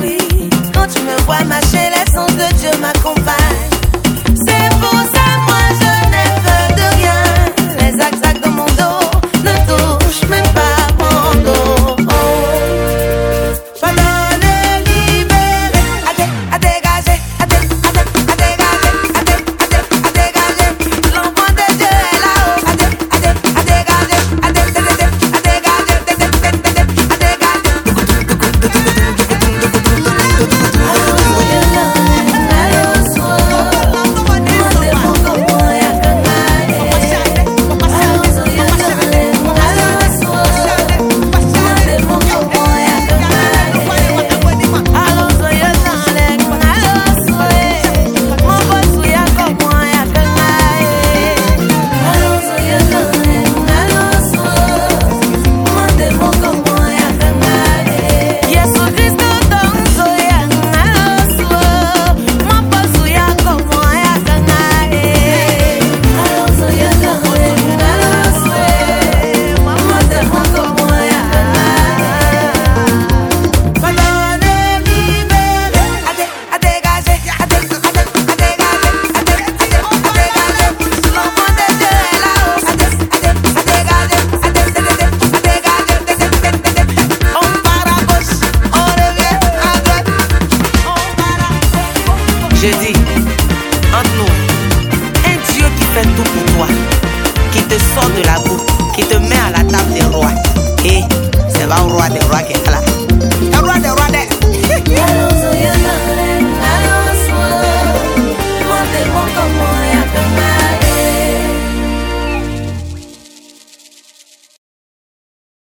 oui. Quand tu me vois marcher, l'essence de Dieu m'accompagne. C'est pour ça, moi je n'ai peur de rien. Les zigzags dans mon dos ne touchent même pas mon dos. Pardonner, libérer, à dégager, à dégager. L'enfant de Dieu est là-haut. À dégager, à dégager. Je dis, entre nous, un Dieu qui fait tout pour toi, qui te sort de la boue, qui te met